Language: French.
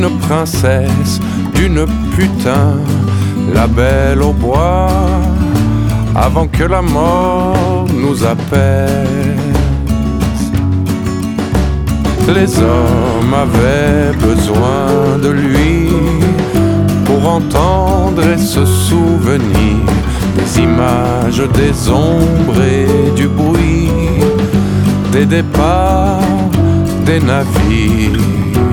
Une princesse d'une putain, la belle au bois, avant que la mort nous apaise. Les hommes avaient besoin de lui pour entendre et se souvenir des images, des ombres et du bruit, des départs, des navires.